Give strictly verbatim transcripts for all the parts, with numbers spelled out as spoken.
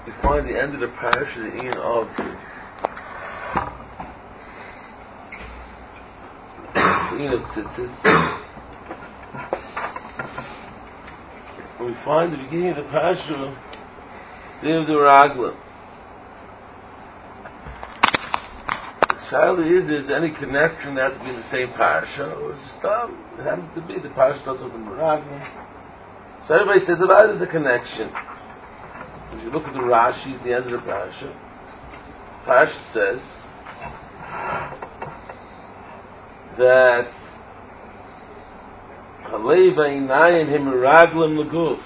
we find the end of the parasha, the Ian of the Ian of Tzitzis. We find the beginning of the parasha, the of the Raglim. The child is, there's any connection that to be in the same parasha, or it's just, um, it happens to be the parasha starts with the Raglim. So everybody says, that is the connection. If you look at the Rashi at the end of the parasha, the parasha says that Halei v'einayim him raglim l'guf.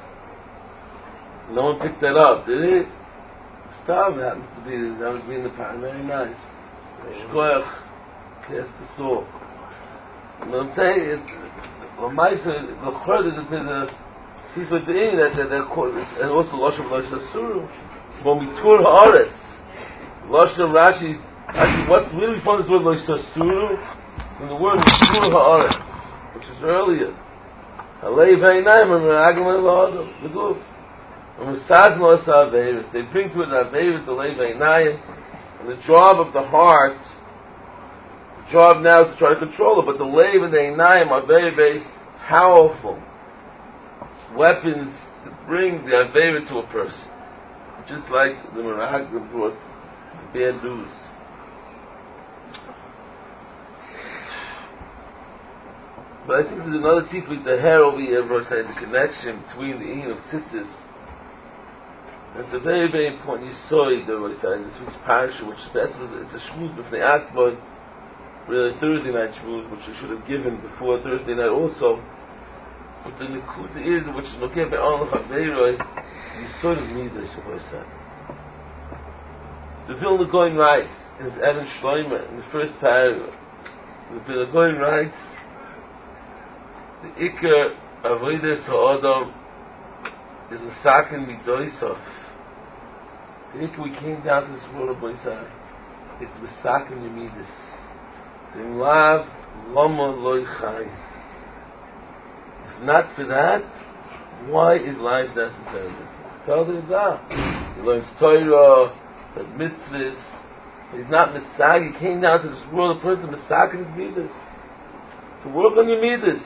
No one picked that up, did it? Stav happens to be that would be in the parasha. Very nice. Shkoyach cast the soul. What I'm saying is, the Maisa, the Chord is that there's a piece of the thing that they're called, and also Lashon Lashon Suru. When we tour Haaretz, Lashon Rashi, actually, what's really fun is the word Lashon Suru, and the word tour Haaretz, which is earlier. Halei v'einayim and meraglim l'adam, the guf. And Musaz Mos Averis, they bring to it Averis, the Halei v'einayim, and the job of the heart, the job now is to try to control it, but the Halei and the Einayim are very, very powerful weapons to bring the Averis to a person. Just like the meraglim brought bad news. But I think there's another tiflit, the hair over here, saying the connection between the Ian of Tzitzis. It's a very, very important yisoid, the Rosh saying, this week's parasha, which that's, it's a shmuz b'fnei atzmon, really Thursday night shmuz, which I should have given before Thursday night also. But the nekuda is, which is Mokeh be'an l'chaveiroi, yisoid of midas, the Rosh saying. The Vilna Gaon writes, in his Evan Shloimeh, in his first paragraph, the Vilna Gaon writes, the Iker Avodas Ha'adam is a Sakin Midoisov. The Iker we came down to this world of Boisai is to be Sakin Yemidis. The Lav Lama Loi Chai. If not for that, why is life necessary? Tell the Rizah. He learns Torah, does mitzvahs. He's not Misag. He came down to this world of person to Misakin his Midas. To work on your Midas.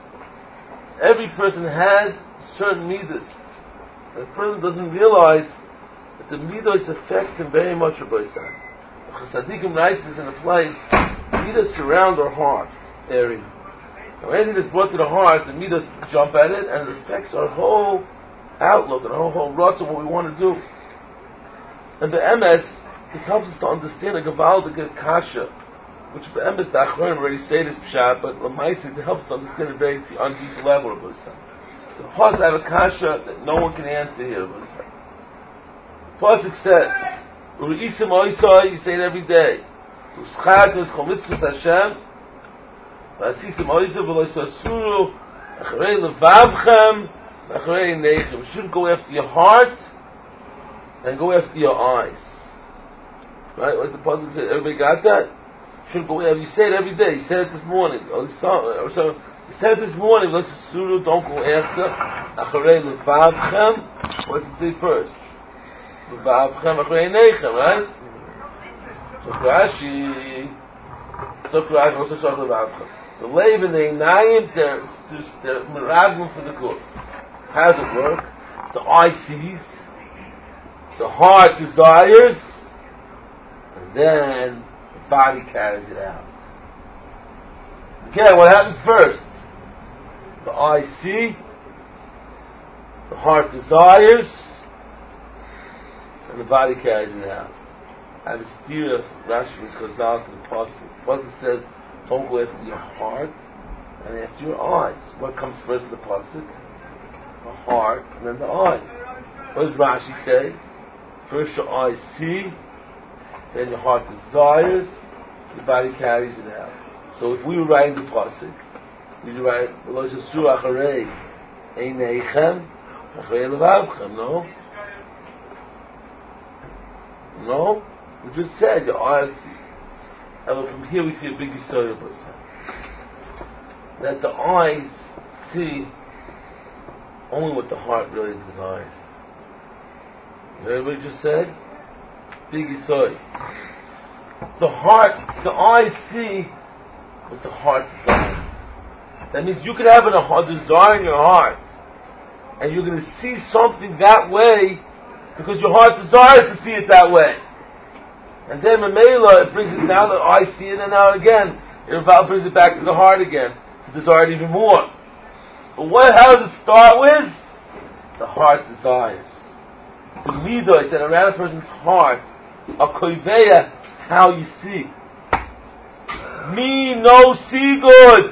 Every person has certain midas. The person doesn't realize that the midas affect him very much. Rabbi Yisrael. The Chasadikim writes this in a place. Midas surround our heart area. And when anything is brought to the heart, the midas jump at it, and it affects our whole outlook and our whole rot of what we want to do. And the M S, it helps us to understand a Gavaldik Kasha, which the M S the Achronim already say this pshat, but Lamaisi, it helps to understand it very on deep level of Rabbi Yisrael. The Pasuk have a kasha that no one can answer here. The Pasuk says, "U'isim oisai," you say it every day. "U'schat u'schol Hashem." "V'asisim oisai v'loisasuru acharei levavchem acharei neichem." You shouldn't go after your heart and go after your eyes. Right? Like the Pasuk said. Everybody got that? You shouldn't go after. You say it every day. You said it this morning. Or so. He said this morning, let's assume don't go after acharei levavchem. What's it say first? Levavchem acharei neichem, right? So Rashi, so Rashi also says levavchem. The leiv and the einayim, they're they're meraglim for the good. How does it work? The eye sees, the heart desires, and then the body carries it out. Okay, what happens first? The eye see, the heart desires, and the body carries it out. I have a steer of Rashi was Chazal to the Pasuk. The Pasuk says, don't go after your heart and after your eyes. What comes first in the Pasuk? The heart and then the eyes. What does Rashi say? First your eyes see, then your heart desires, your body carries it out. So if we were writing the Pasuk, we'd write, Lo Shasu Acharei Eineichem Acharei Levavchem, no? No? We just said, your eyes see. And from here we see a big story about that the eyes see only what the heart really desires. heard what I just said? Big Yisoy. The heart, the eyes see what the heart desires. That means you could have a, a desire in your heart, and you're going to see something that way because your heart desires to see it that way. And then Mamela, it brings it now that I see it, and now again, it brings it back to the heart again, to desire it even more. But what, how does it start with? The heart desires. The midah is that around a person's heart, a koiveya, how you see. Me no see good.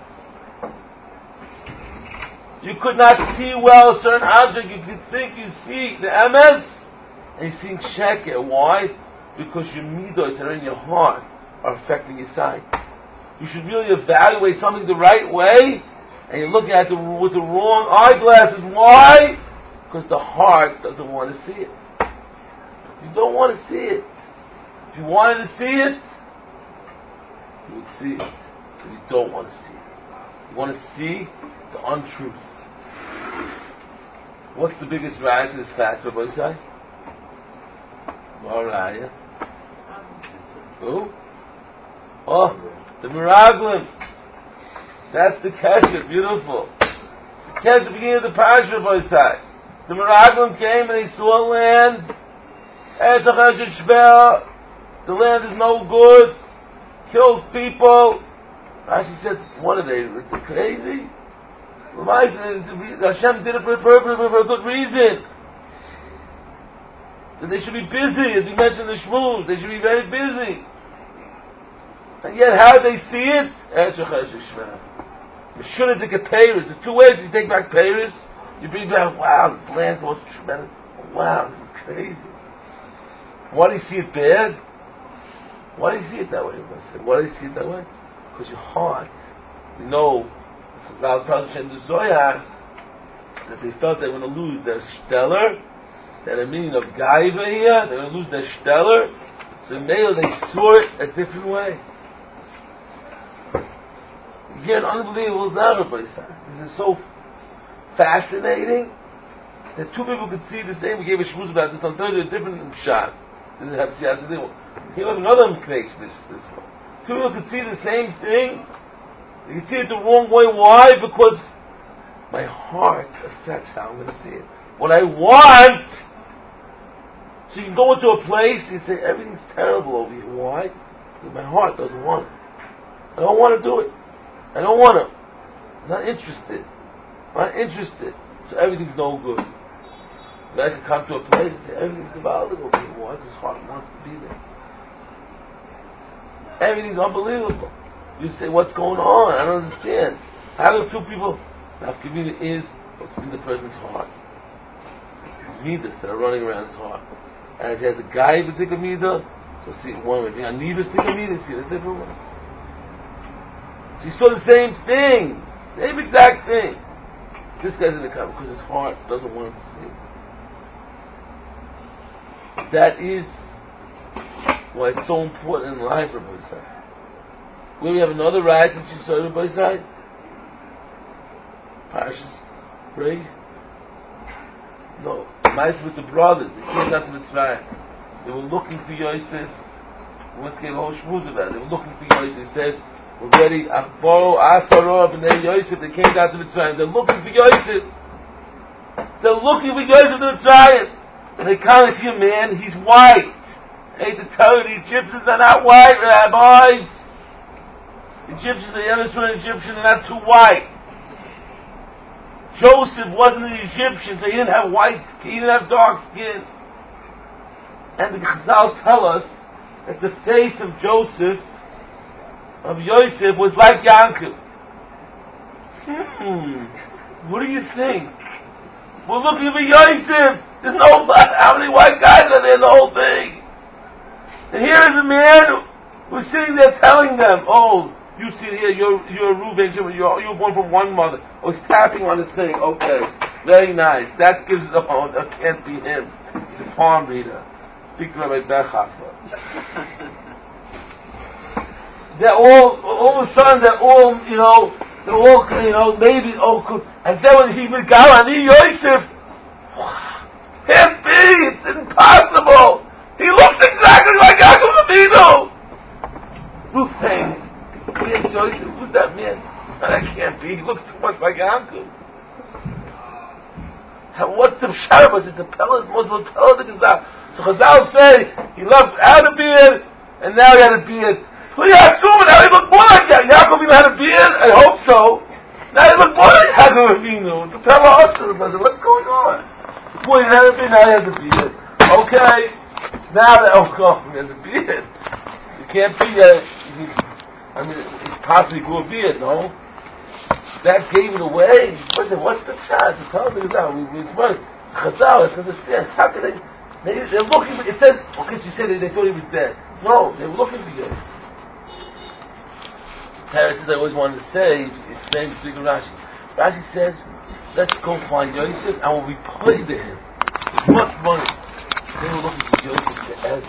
You could not see well a certain object. You could think you see the M S, and you're seeing sheker. Why? Because your midos that are in your heart are affecting your sight. You should really evaluate something the right way, and you're looking at it with the wrong eyeglasses. Why? Because the heart doesn't want to see it. You don't want to see it. If you wanted to see it, you would see it. But you don't want to see it. You want to see the untruth. What's the biggest raya to this fact, Rabbi Isai? What raya? Who? Oh, the Meraglim. That's the Kesher, beautiful. The Kesher, beginning of the parasha, Rabbi Isai. The Meraglim came and they saw land. The land is no good. Kills people. Rashi says, what are they? They're crazy? Hashem did it for a purpose, for a good reason. That they should be busy, as we mentioned in the Shmuz. They should be very busy. And yet, how do they see it? You shouldn't take a Paris. There's two ways you take back Paris. You bring back, wow, this land goes tremendous. Wow, this is crazy. Why do you see it bad? Why do you see it that way? Why do you see it that way? Because your heart, you know, Chazal tells us in the Zohar that they felt they were going to lose their stellar, that a meaning of gaiva here, they were going to lose their stellar, so maybe they saw it a different way. You hear an unbelievable Zara by this is so fascinating that two people could see the same. We gave a shmuz about this on Thursday, a different shot. Didn't have siyat to do. He have another mistake this this one. Two people could see the same thing. You can see it the wrong way. Why? Because my heart affects how I'm going to see it. What I want. So you can go into a place and say everything's terrible over here. Why? Because my heart doesn't want it. I don't want to do it. I don't want to. I'm not interested. I'm not interested. So everything's no good. But I can come to a place and say everything's gewaldig over here. Why? Because his heart wants to be there. Everything's unbelievable. You say, what's going on? I don't understand. How do two people? Nafkamina is what's in the person's heart. It's midas that are running around his heart. And if he has a guy with a midah, so see it one way. If he has a nivus with a midah, see it a different way. So you saw the same thing, same exact thing. This guy's in the car because his heart doesn't want him to see it. That is why it's so important in life, Rabbi Isai. Where we have another right that you saw, Rabbi Isai. Parashas Brei. No, mice with the brothers. They came out to Mitzrayim. They were looking for Yosef. We went to get a whole shmuz about it. They were looking for Yosef. They said, we're ready. Achboro, Asarov, and then Yosef. They came down to Mitzrayim. They're looking for Yosef. They're looking for Yosef to Mitzrayim. And they come and see a man, he's white. I hate to tell you, the Egyptians are not white, rabbis. The Egyptians, the Emerson Egyptians are not too white. Joseph wasn't an Egyptian, so he didn't have white skin, he didn't have dark skin. And the Chazal tell us that the face of Joseph, of Yosef, was like Yankov. Hmm, what do you think? We're looking for Yosef. There's no, how many white guys are there in the whole thing? And here is a man who's sitting there telling them, oh, you sit here, you're, you're a Reuven, you're, you're born from one mother. Oh, he's tapping on the thing, okay, very nice. That gives the, oh, that can't be him. He's a palm reader. Speak to Rabbi Berchafer. They're all, all of a sudden, they're all, you know, they're all, you know, maybe, oh, cool. And then when he's with Galani Yosef, wow. Can't be! It's in Yaakov. How, what's the Shabbos? It's the Pellet, most of the Pellet Chazal. So Chazal say, he loved, had a beard, and now he had a beard. Well, yeah, true, but now he looked more like Ya- Yaakov even had a beard? I hope so. Now he looked more like Yaakov Avinu. It's a Pellet Osher. What's going on? Boy, he had a beard, now he has a beard. Okay. Now that, oh God, he has a beard. You can't be a, I mean, he possibly grew a beard, no? That gave it away. Listen, what's the chance? The problem is now, we, we, it's money. Chazal, let's understand. How can they, maybe they're looking for, it says, okay, so you said they, they thought he was dead. No, they were looking for you. Paris says, I always wanted to say, it's named Bigger Rashi. Rashi says, let's go find Yosef and we'll replay to him. Much money. They were looking for Yosef forever.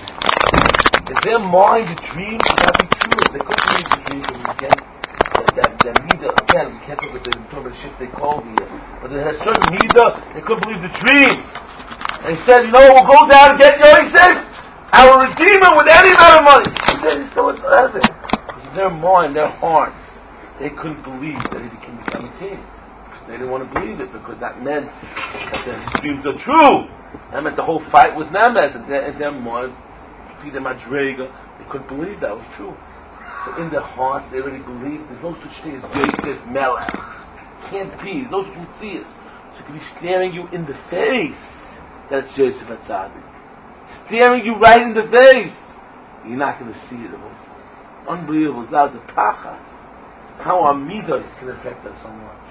In their mind, the dream would not be true. They couldn't believe the dream from against that, that, that Mida. Again, we can't talk about the, talk about the ship they called here. But they had a certain Mida, they couldn't believe the dream. And he said, you know, we'll go down and get Yosef, I will redeem him with any amount of money. He said, he's still forever. Because in their mind, their hearts, they couldn't believe that he became become a king. They didn't want to believe it because that meant that their dreams are true. That meant the whole fight with Nemes and their, and their mind, Peter Madrega, they couldn't believe that was true. So in their hearts, they already believed there's no such thing as Yosef Melech. Can't be. There's no such thing as. So it could be staring you in the face. That's Yosef Atzadik. Staring you right in the face. You're not going to see it. It was unbelievable. That was a pacha. How our midos can affect us so much.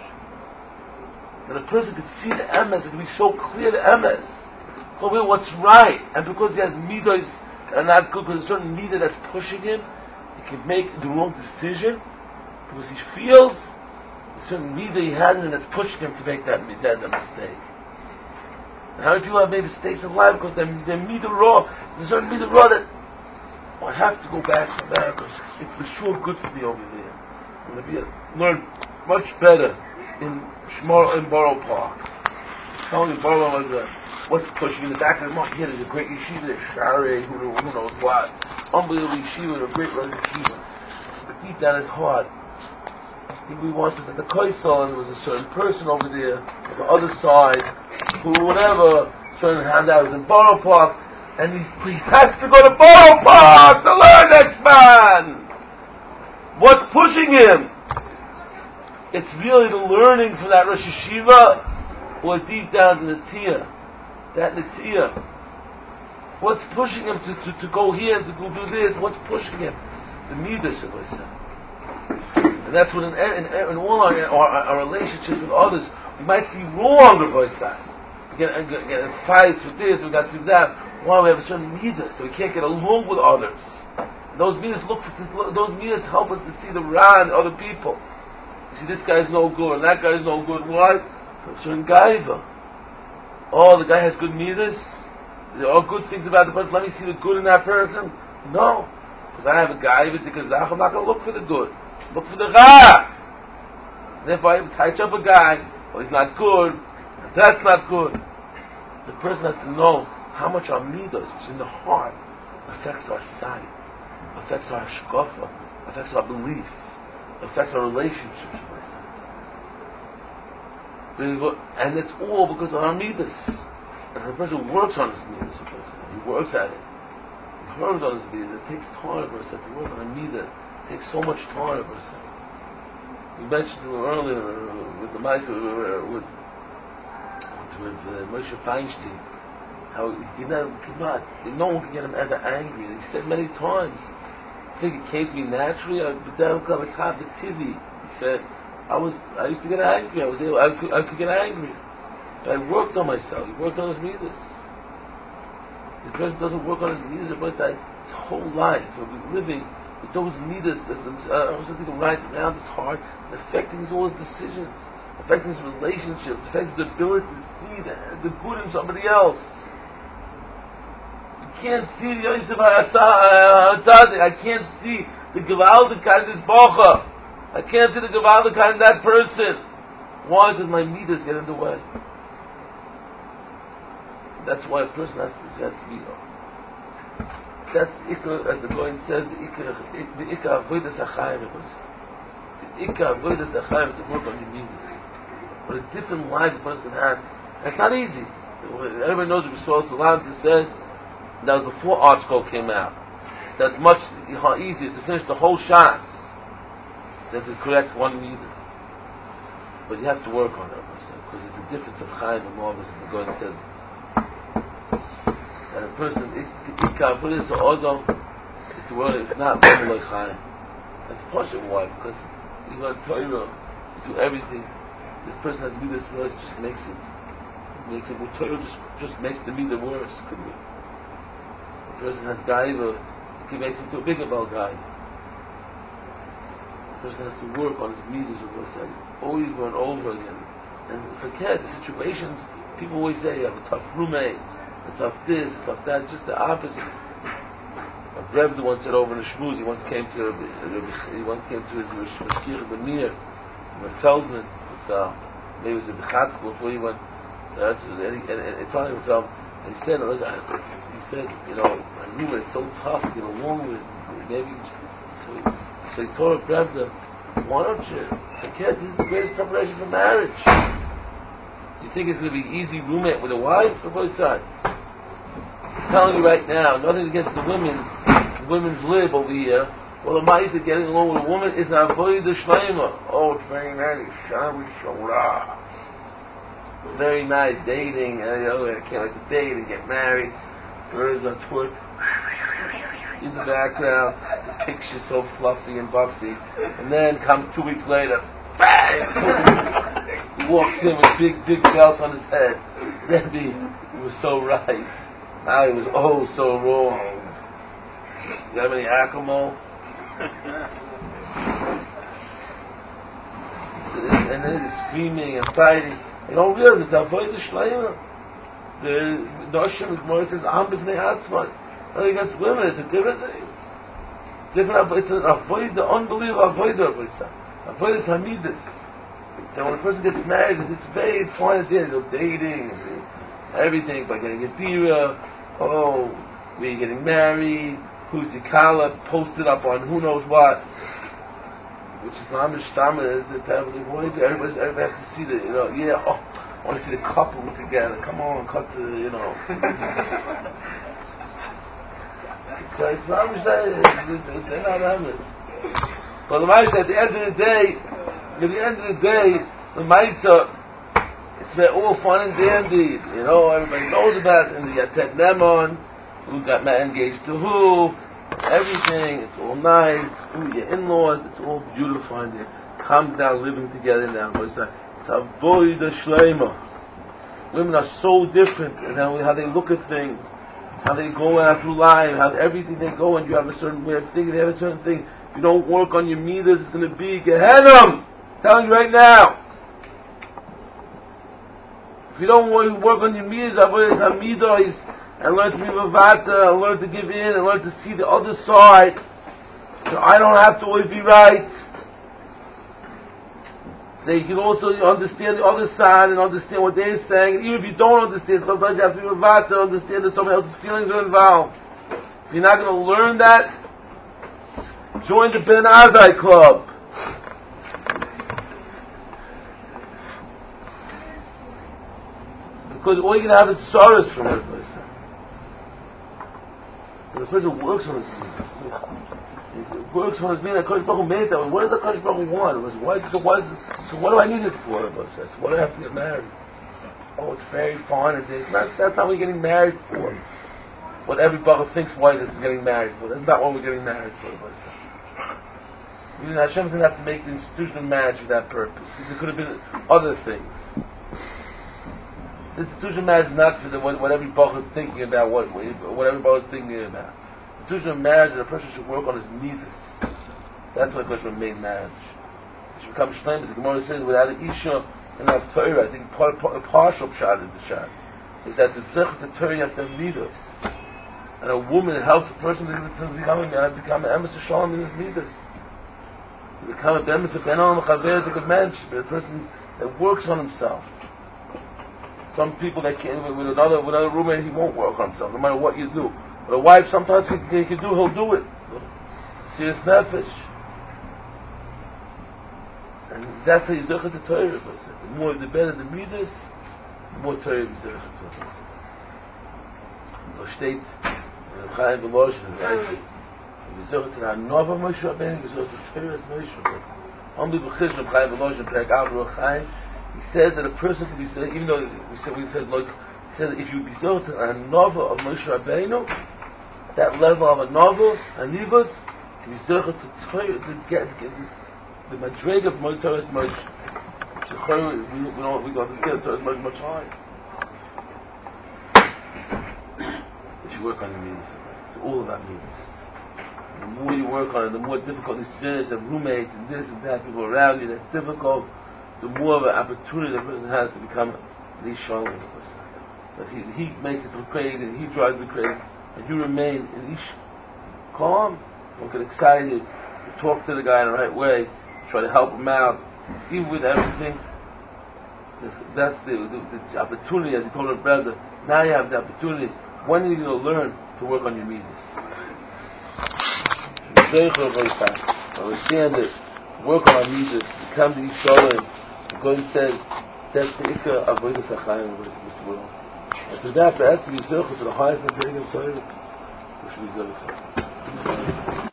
That a person could see the emes, it can be so clear the emes. What's right. And because he has midos and not good, because a certain midah that's pushing him, he can make the wrong decision because he feels a certain midah he has and that's pushing him to make that, that, that mistake. And how many people have made mistakes in life because they're, they're midah raw? There's a certain midah raw that, oh, I have to go back to America. It's for sure good for me over there. I'm going to be a, learn much better in Shmor in Borough Park. Telling you, Borough was a, what's pushing in the back of the mind? Yeah, there's a great yeshiva there, Shari, who, who knows what. Unbelievable yeshiva, a great rosh yeshiva. But deep down his heart, we wanted that the Koisel, and there was a certain person over there, on the other side, who, whatever, certain handout was in Borough Park, and he's, he has to go to Borough Park to learn next man! What's pushing him? It's really the learning from that Rosh Yeshiva, or deep down the Netiyah. That Netiyah. What's pushing him to, to, to go here, to go do this? What's pushing him? The Midas of Islam. And that's what in, in, in all our, our, our relationships with others, we might see wrong of Islam. We get, get, get in fights with this, we got to do that. Why? We have a certain Midas, so we can't get along with others. And those Midas look for, those Midas help us to see the Ra in other people. You see, this guy's no good, and that guy's no good. Why? A certain Gaiva. Oh, the guy has good midas. There are good things about the person. Let me see the good in that person. No. Because I have a guy with the Kazakh, I'm not going to look for the good. Look for the Ra. And if I touch up a guy, oh, he's not good, that's not good. The person has to know how much our midas, which is in the heart, affects our sight, affects our shkofa, affects our belief, affects our relationships with ourselves. And it's all because of our midas. And the person works on his midas, a person, he works at it. He works on his midas. It takes time for us to work on a midah. It takes so much time for us. We mentioned earlier uh, with the mice, uh, with, with uh, Moshe Feinstein, how he never, not, no one can get him ever angry. He said many times, I think it came to me naturally. He said, I was, I used to get angry. I was able, I could, I could get angry. But I worked on myself. He worked on his midas. The person doesn't work on his midas. The person, his whole life will be living with those midas. I was thinking right around his heart, affecting all his decisions, affecting his relationships, affecting his ability to see the, the good in somebody else. Can't see the Yosef HaTzadik. I can't see the Gewaldigkeit in this Bocha. I can't see the Gewaldigkeit in that person. Why? Because my midas get in the way. That's why a person has to, has to be. That's the Ikar, as the Goyen says, the Ikar, the Ikar Avodas HaChaim. The Ikar Avodas HaChaim is to work on your midas. what a different life a person can have. And it's not easy. Everybody knows what Yisrael Salam said. That was before ArtScroll came out. That's much easier to finish the whole Shas than to correct one meter. But you have to work on it, because it's the difference of Chaim and Moavus, as the God says. And a person, it can put this to Odom, is to work, if not, level like Chaim. That's partially why, because you learn Torah, you do everything. This person has midas worse, just makes it, makes it, well, Torah just, just makes the midah worse, could be. The person has Gaiva, it makes him too big about Gaiva. The person has to work on his midas over and over again. And forget the situations, people always say, you have a tough roommate, a tough this, a tough that, just the opposite. A Rebbe once said over in the Shmuz, he once came to he once came to his Mashkir Benir, with Feldman, with, uh, maybe it was the Bechatzkel before he went, so that's, and, and, and, and finally with him, and he said, look, he said, you know, my roommate, it's so tough to get along with, maybe, so, so he told Rebbe, why don't you, forget, this is the greatest preparation for marriage. You think it's going to be easy roommate with a wife for both sides? I'm telling you right now, nothing against the women, the women's lib over here. Well, the mice that getting along with a woman is an avoid the shleima. Oh, it's very nice. It's very nice dating. And, you know, I can't wait to date and get married. Birds on tour. In the background, the picture's so fluffy and buffy. And then comes two weeks later, bang! He walks in with big, big belts on his head. Rebbe, he was so right. Now he was oh so wrong. You have any Acrimol? And then he's screaming and fighting. You don't realize it's avoid the shleima. The Noshim, the Gemara says, Am b'fnei atzman. Not against women, it's a different thing. Different, it's an avoid, the unbelievable avoid of avoid is hamidus. So when a person gets married, it's very fun at the end. They're dating, everything, by getting a dira, oh, we're getting married, who's the kala, posted up on who knows what, which is mamish stammer, it's terribly avoid. Everybody, everybody has to see the, you know, yeah, oh, I want to see the couple together, come on, cut the, you know. It's mamish, they're not hammers. But the mamish, at the end of the day, at the end of the day, the Maisa, it's all fun and dandy. You know, everybody knows about it. And you got Ted Nemon, who got engaged to who, everything. It's all nice. Who your in-laws, it's all beautiful. And it comes down living together now. It's a, it's a voida shleima. Women are so different in how, how they look at things, how they go out through life, how everything they go, and you have a certain way of thinking, they have a certain thing. If you don't work on your meters, it's going to be Gehenna. Telling you right now. If you don't work on your midas, and learn to be mavata, and learn to give in, and learn to see the other side, so I don't have to always be right. They can also understand the other side and understand what they're saying. And even if you don't understand, sometimes you have to be mavata to understand that somebody else's feelings are involved. If you're not going to learn that, join the Ben Azai Club. Because all you're going to have is sorrows from that person. And the person works on his meaning. He works on his meaning. Kodesh Baruch Hu made it that way. What does the Kodesh Baruch Hu want? It was, why is, so, why is, so what do I need it for? Says, what do I have to get married? Oh, it's very fun. And it's not, that's not what we're getting married for. What every Baruch thinks why is getting married for. That's not what we're getting married for. Even Hashem didn't have to make the institution of marriage for that purpose. There could have been other things. The institution of marriage is not for the, what, what every Bach is thinking about, what, what every Bach is thinking about. The institution of marriage is a person should work on his midas. That's why the question of made marriage. It should become shleim. The Gemara says without an isha and have Torah, I think part, part, a partial shot is the shot. Is that the tzech of the Torah you have to have midas. And a woman helps a person to become, to become an emes of shalom in his midas. To become a emes of ben olam chaver, to a mensch, a person that works on himself. Some people that can with another with another roommate, he won't work on himself, no matter what you do. But a wife, sometimes he, he can do, he'll do it. Serious nefesh. And that's how you zerch the Torah. The more, the better the midas, the more Torah you zerch the Torah. No steht, Chaim Volozhin writes, you zerch the Nova Moshe Rabbeinu, you zerch the Torah as Moshe Rabbeinu. Only b'chiz of Chaim Volozhin, Perek Avro Chaim, he says that a person can be zerch, even though we said, we said, like, he said that if you be zerch the Nova of Moshe Rabbeinu, that level of a novel, a nivus, can be zerch to Torah, to get, to get the madrega of Moshe Torah is much. We don't we don't understand Torah is much much higher. If you work on your midas, it's all about midas. The more you work on it, the more difficult experience of roommates and this and that, people around you. That's difficult. The more of an opportunity the person has to become the shalom of the person. But he he makes it look crazy, and he drives me crazy, and you remain in ish calm, don't get excited. You talk to the guy in the right way. Try to help him out, even with everything. That's the, the, the opportunity, as he told her brother. Now you have the opportunity. When are you going to learn to work on your midas? Understand it. Work on our midas. Become the Yisrael. God says that's the ikka of Avodas HaChaim in this world. And to that, that's the Yisrael, to the highest and big and Torah, which we